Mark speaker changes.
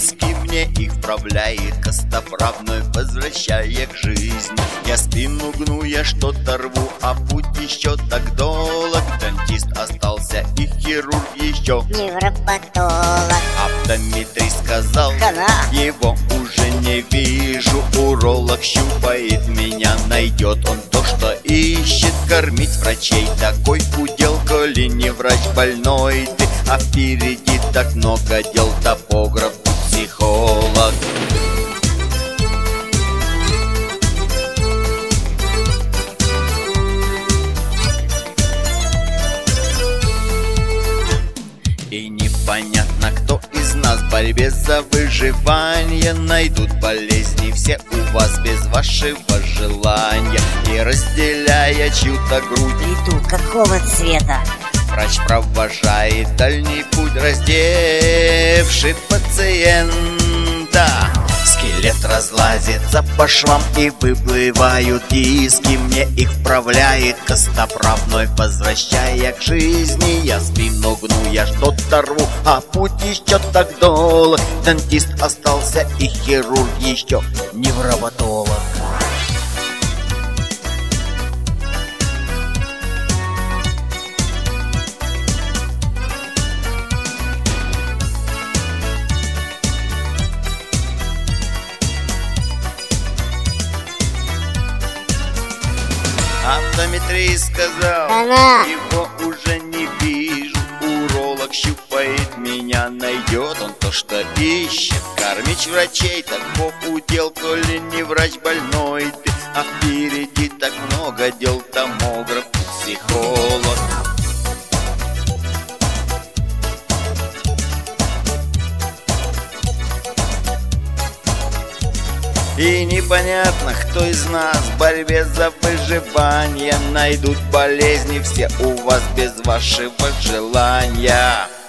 Speaker 1: диски, мне их вправляет костоправной, возвращая к жизни. Я спину гну, я что-то рву, а путь еще так долг. Дантист остался и хирург еще
Speaker 2: невропатолог.
Speaker 1: Оптометрист сказал, его уже не вижу. Уролог щупает меня, найдет он то, что ищет. Кормить врачей такой удел, коли не врач больной ты. А впереди так много дел, топограф, психолог. И непонятно, кто из нас в борьбе за выживание. Найдут болезни все у вас без вашего желания. И разделяя чью-то грудь,
Speaker 2: Иду какого цвета?
Speaker 1: врач провожает дальний путь, раздевший пациента. Скелет разлазится по швам и выплывают диски. Мне их вправляет костоправной, возвращая к жизни. Я спину гну, я что-то рву, а путь еще так долг. Дантист остался и хирург еще невропатолог. Оптометрист сказал, его уже не вижу. Уролог щупает меня, найдет он то, что ищет. Кормить врачей таков удел, коли не врач больной ты. А впереди так много дел, томограф, психолог. И непонятно, кто из нас в борьбе за выживание. Найдут болезни все у вас без вашего желания.